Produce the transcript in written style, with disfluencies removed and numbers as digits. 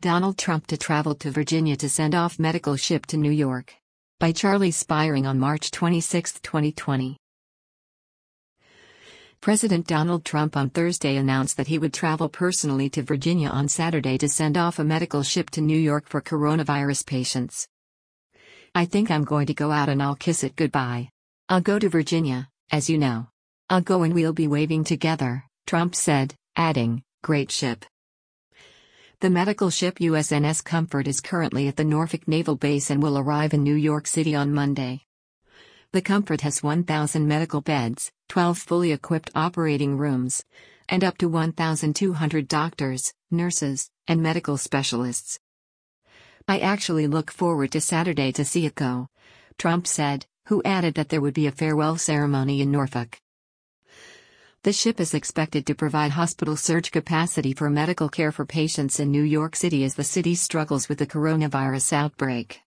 Donald Trump to travel to Virginia to send off medical ship to New York. By Charlie Spiring on March 26, 2020. President Donald Trump on Thursday announced that he would travel personally to Virginia on Saturday to send off a medical ship to New York for coronavirus patients. "I think I'm going to go out and I'll kiss it goodbye. I'll go to Virginia, as you know. I'll go and we'll be waving together," Trump said, adding, "Great ship." The medical ship USNS Comfort is currently at the Norfolk Naval Base and will arrive in New York City on Monday. The Comfort has 1,000 medical beds, 12 fully equipped operating rooms, and up to 1,200 doctors, nurses, and medical specialists. "I actually look forward to Saturday to see it go," Trump said, who added that there would be a farewell ceremony in Norfolk. The ship is expected to provide hospital surge capacity for medical care for patients in New York City as the city struggles with the coronavirus outbreak.